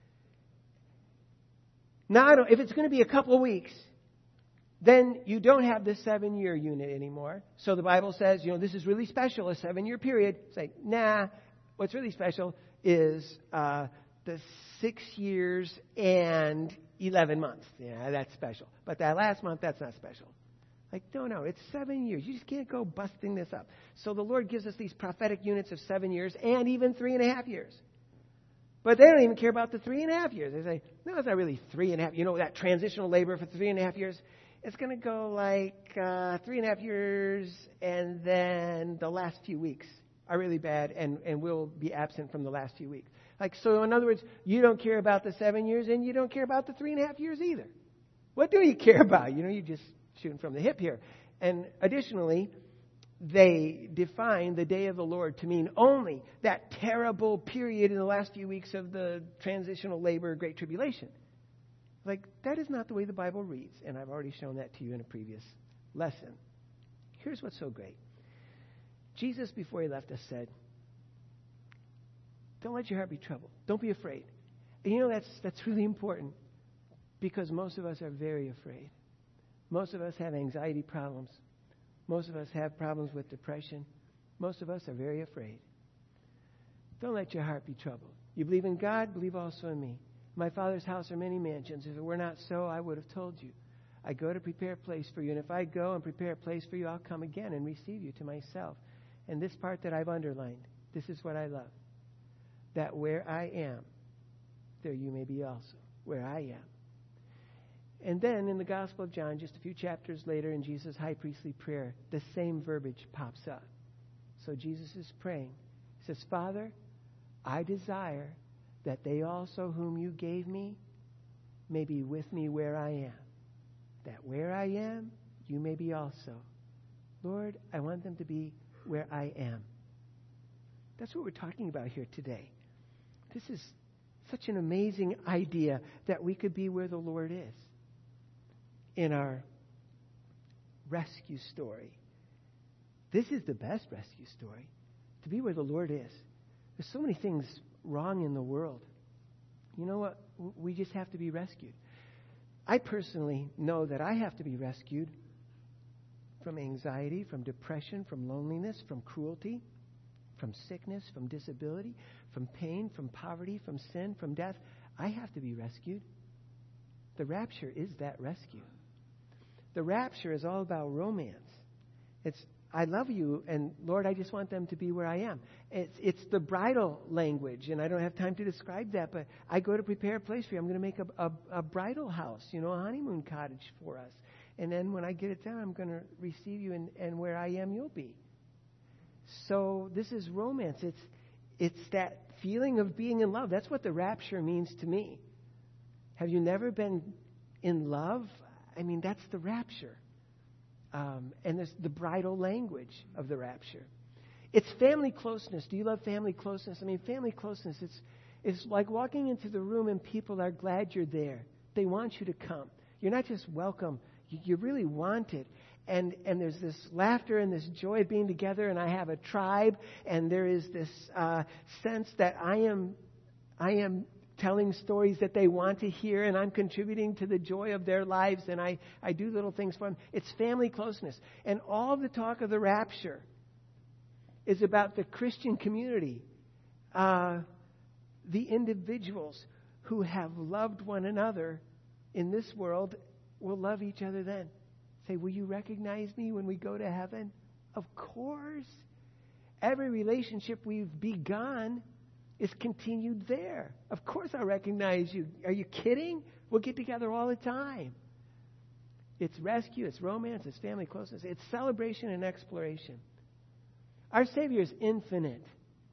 S1: Now, I don't, if it's going to be a couple of weeks, then you don't have this seven-year unit anymore. So the Bible says, you know, this is really special, a seven-year period. It's like, nah, what's really special is uh, the six years and eleven months. Yeah, that's special. But that last month, that's not special. Like, no, no, it's seven years. You just can't go busting this up. So the Lord gives us these prophetic units of seven years and even three and a half years. But they don't even care about the three and a half years. They say, no, it's not really three and a half. You know, that transitional labor for three and a half years, it's going to go like uh, three and a half years, and then the last few weeks are really bad, and, and we'll be absent from the last few weeks. Like, so in other words, you don't care about the seven years, and you don't care about the three and a half years either. What do you care about? You know, you just shooting from the hip here. And additionally, they define the day of the Lord to mean only that terrible period in the last few weeks of the transitional labor, Great Tribulation. Like, that is not the way the Bible reads, and I've already shown that to you in a previous lesson. Here's what's so great. Jesus, before He left us, said, don't let your heart be troubled. Don't be afraid. And you know, that's that's really important, because most of us are very afraid. Most of us have anxiety problems. Most of us have problems with depression. Most of us are very afraid. Don't let your heart be troubled. You believe in God, believe also in me. My Father's house are many mansions. If it were not so, I would have told you. I go to prepare a place for you. And if I go and prepare a place for you, I'll come again and receive you to myself. And this part that I've underlined, this is what I love. That where I am, there you may be also. Where I am. And then in the Gospel of John, just a few chapters later in Jesus' high priestly prayer, the same verbiage pops up. So Jesus is praying. He says, Father, I desire that they also whom you gave me may be with me where I am. That where I am, you may be also. Lord, I want them to be where I am. That's what we're talking about here today. This is such an amazing idea that we could be where the Lord is. In our rescue story, this is the best rescue story. to be where the Lord is. There's so many things wrong in the world. You know what? We just have to be rescued. I personally know that I have to be rescued from anxiety, from depression, from loneliness, from cruelty, from sickness, from disability, from pain, from poverty, from sin, from death. I have to be rescued. The rapture is that rescue. The rapture is all about romance. It's, I love you, and Lord, I just want them to be where I am. It's, it's the bridal language, and I don't have time to describe that, but I go to prepare a place for you. I'm going to make a, a, a bridal house, you know, a honeymoon cottage for us. And then when I get it done, I'm going to receive you, and, and where I am, you'll be. So this is romance. It's, it's that feeling of being in love. That's what the rapture means to me. Have you never been in love? I mean, that's the rapture. Um, and there's the bridal language of the rapture. It's family closeness. Do you love family closeness? I mean, family closeness, it's, it's like walking into the room and people are glad you're there. They want you to come. You're not just welcome. You, you really want it. And, and there's this laughter and this joy of being together, and I have a tribe, and there is this uh, sense that I am, I am telling stories that they want to hear, and I'm contributing to the joy of their lives, and I, I do little things for them. It's family closeness. And all the talk of the rapture is about the Christian community, uh, the individuals who have loved one another in this world will love each other then. Say, will you recognize me when we go to heaven? Of course. Every relationship we've begun is continued there. Of course I'll recognize you. Are you kidding? We'll get together all the time. It's rescue, it's romance, it's family closeness, it's celebration and exploration. Our Savior is infinite.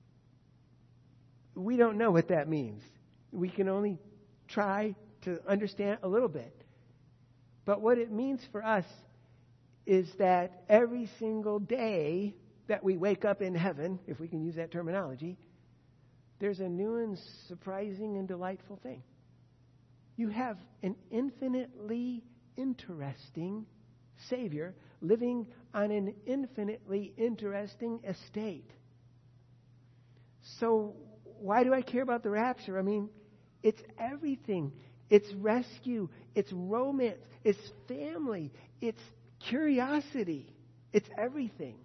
S1: We don't know what that means. We can only try to understand a little bit. But what it means for us is that every single day that we wake up in heaven, if we can use that terminology, there's a new and surprising and delightful thing. You have an infinitely interesting Savior living on an infinitely interesting estate. So why do I care about the rapture? I mean, it's everything. It's rescue. It's romance. It's family. It's curiosity. It's everything.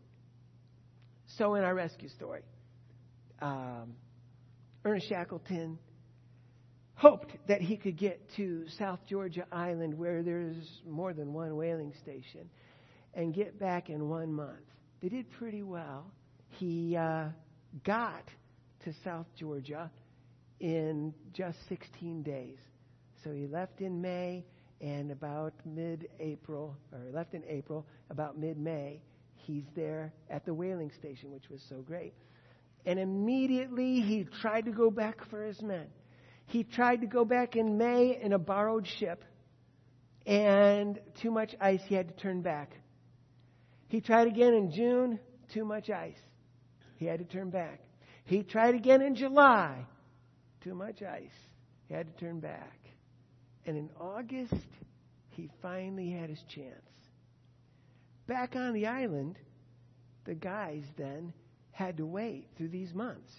S1: So in our rescue story, um, Ernest Shackleton hoped that he could get to South Georgia Island, where there's more than one whaling station, and get back in one month. They did pretty well. He uh, got to South Georgia in just sixteen days. So he left in May, and about mid-April, or left in April, about mid-May, he's there at the whaling station, which was so great. And immediately he tried to go back for his men. He tried to go back in May in a borrowed ship, and too much ice, he had to turn back. He tried again in June, too much ice. He had to turn back. He tried again in July, too much ice. He had to turn back. And in August, he finally had his chance. Back on the island, the guys then had to wait through these months.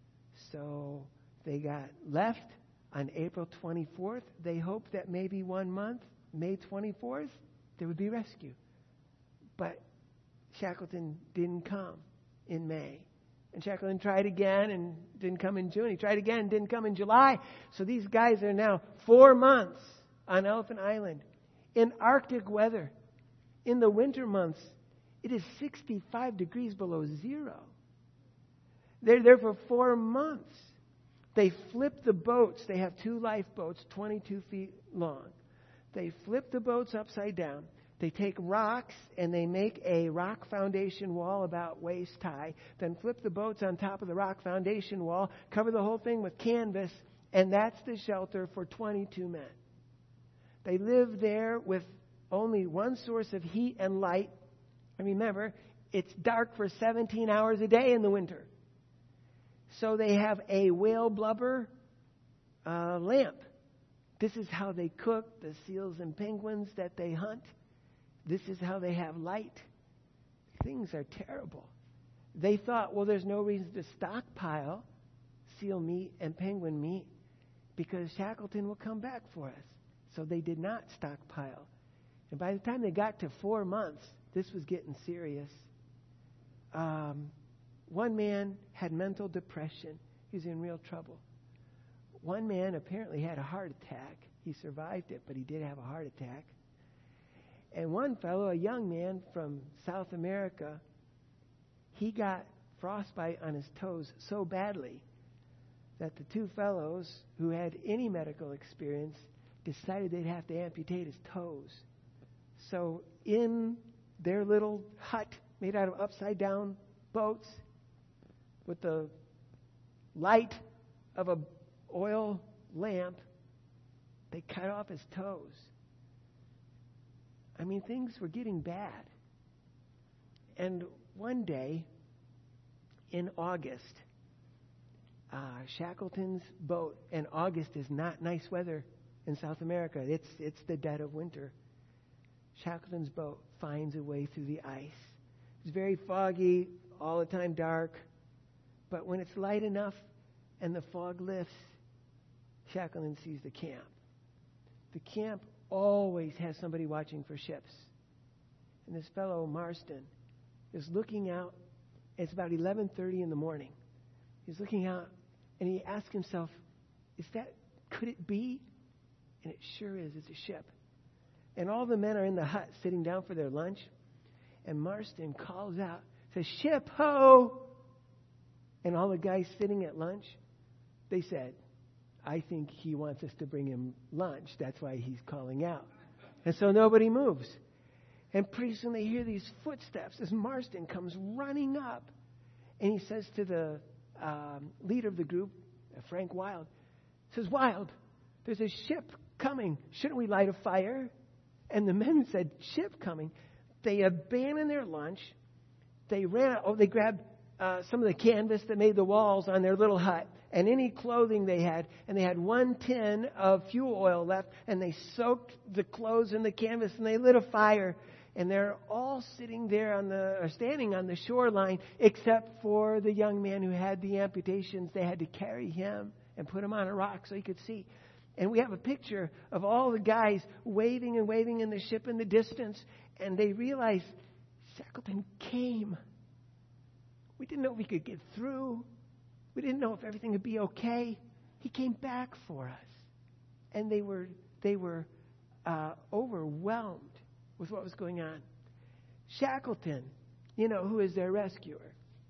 S1: So they got left on April twenty-fourth. They hoped that maybe one month, May twenty-fourth, there would be rescue. But Shackleton didn't come in May. And Shackleton tried again and didn't come in June. He tried again and didn't come in July. So these guys are now four months on Elephant Island in Arctic weather. In the winter months, it is sixty-five degrees below zero. They're there for four months. They flip the boats. They have two lifeboats, twenty-two feet long. They flip the boats upside down. They take rocks and they make a rock foundation wall about waist high, then flip the boats on top of the rock foundation wall, cover the whole thing with canvas, and that's the shelter for twenty-two men. They live there with only one source of heat and light. And remember, it's dark for seventeen hours a day in the winter. So they have a whale blubber uh, lamp. This is how they cook the seals and penguins that they hunt. This is how they have light. Things are terrible. They thought, well, there's no reason to stockpile seal meat and penguin meat because Shackleton will come back for us. So they did not stockpile. And by the time they got to four months, this was getting serious. Um, one man had mental depression. He was in real trouble. One man apparently had a heart attack. He survived it, but he did have a heart attack. And one fellow, a young man from South America, he got frostbite on his toes so badly that the two fellows who had any medical experience decided they'd have to amputate his toes. So in their little hut made out of upside-down boats with the light of a oil lamp, they cut off his toes. I mean, things were getting bad. And one day in August, uh, Shackleton's boat, and August is not nice weather in South America. It's it's the dead of winter. Shackleton's boat finds a way through the ice. It's very foggy, all the time dark. But when it's light enough and the fog lifts, Shackleton sees the camp. The camp always has somebody watching for ships. And this fellow, Marston, is looking out. It's about eleven thirty in the morning. He's looking out, and he asks himself, is that, could it be? And it sure is. It's a ship. And all the men are in the hut sitting down for their lunch. And Marston calls out, says, "Ship ho!" And all the guys sitting at lunch, they said, "I think he wants us to bring him lunch. That's why he's calling out." And so nobody moves. And pretty soon they hear these footsteps as Marston comes running up. And he says to the um, leader of the group, Frank Wild, says, "Wild, there's a ship coming. Shouldn't we light a fire?" And the men said, "Ship coming?" They abandoned their lunch. They ran out. Oh, they grabbed uh, some of the canvas that made the walls on their little hut and any clothing they had. And they had one tin of fuel oil left. And they soaked the clothes in the canvas and they lit a fire. And they're all sitting there on the, or standing on the shoreline, except for the young man who had the amputations. They had to carry him and put him on a rock so he could see. And we have a picture of all the guys waving and waving in the ship in the distance. And they realized Shackleton came. We didn't know if we could get through. We didn't know if everything would be okay. He came back for us. And they were they were uh, overwhelmed with what was going on. Shackleton, you know, who is their rescuer.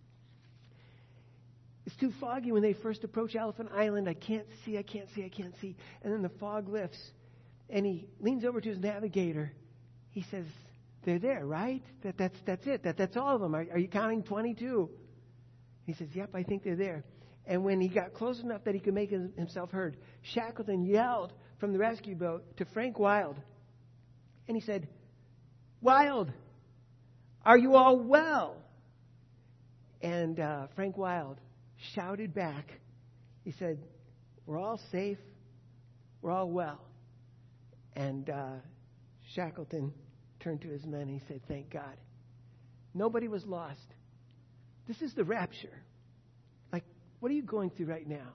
S1: It's too foggy when they first approach Elephant Island. I can't see, I can't see, I can't see. And then the fog lifts. And he leans over to his navigator. He says, "They're there, right? That, that's that's it. That, that's all of them. Are, are you counting twenty-two? He says, "Yep, I think they're there." And when he got close enough that he could make himself heard, Shackleton yelled from the rescue boat to Frank Wild. And he said, "Wild, are you all well?" And uh, Frank Wild shouted back. He said, "We're all safe. We're all well." And uh, Shackleton turned to his men and he said, "Thank God." Nobody was lost. This is the rapture. Like, what are you going through right now?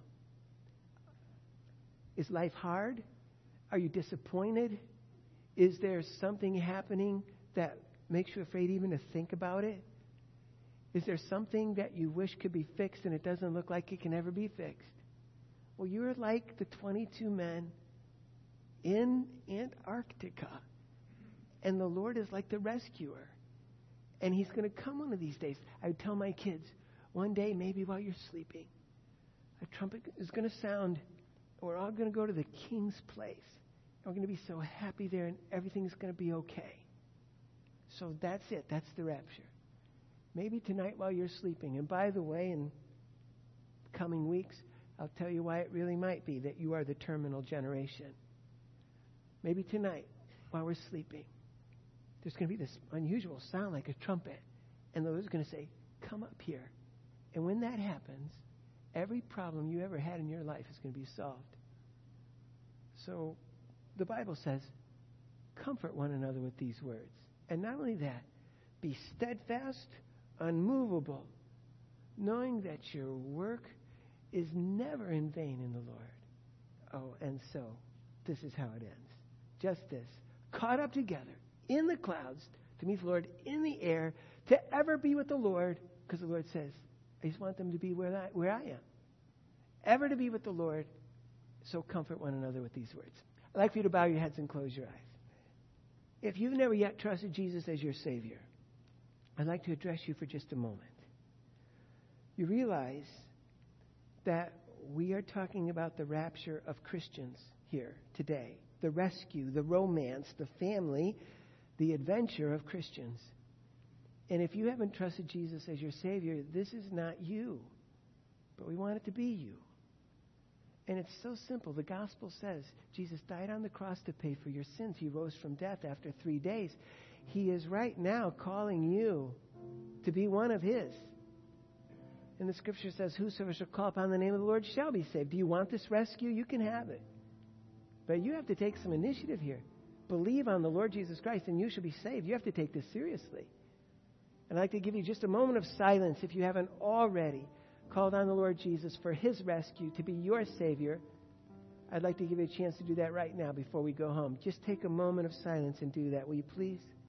S1: Is life hard? Are you disappointed? Is there something happening that makes you afraid even to think about it? Is there something that you wish could be fixed and it doesn't look like it can ever be fixed? Well, you're like the twenty-two men in Antarctica. And the Lord is like the rescuer. And He's going to come one of these days. I would tell my kids, one day, maybe while you're sleeping, a trumpet is going to sound. We're all going to go to the King's place. We're going to be so happy there and everything's going to be okay. So that's it. That's the rapture. Maybe tonight while you're sleeping. And by the way, in coming weeks, I'll tell you why it really might be that you are the terminal generation. Maybe tonight while we're sleeping, there's going to be this unusual sound like a trumpet. And the Lord's going to say, "Come up here." And when that happens, every problem you ever had in your life is going to be solved. So the Bible says, comfort one another with these words. And not only that, be steadfast, unmovable, knowing that your work is never in vain in the Lord. Oh, and so this is how it ends. Just this. Caught up together in the clouds to meet the Lord in the air, to ever be with the Lord, because the Lord says, I just want them to be where I, where I am. Ever to be with the Lord, so comfort one another with these words. I'd like for you to bow your heads and close your eyes. If you've never yet trusted Jesus as your Savior, I'd like to address you for just a moment. You realize that we are talking about the rapture of Christians here today. The rescue, the romance, the family, the adventure of Christians. And if you haven't trusted Jesus as your Savior, this is not you. But we want it to be you. And it's so simple. The gospel says Jesus died on the cross to pay for your sins. He rose from death after three days. He is right now calling you to be one of His. And the scripture says, whosoever shall call upon the name of the Lord shall be saved. Do you want this rescue? You can have it. But you have to take some initiative here. Believe on the Lord Jesus Christ and you shall be saved. You have to take this seriously. And I'd like to give you just a moment of silence if you haven't already called on the Lord Jesus for His rescue to be your Savior. I'd like to give you a chance to do that right now before we go home. Just take a moment of silence and do that, will you please?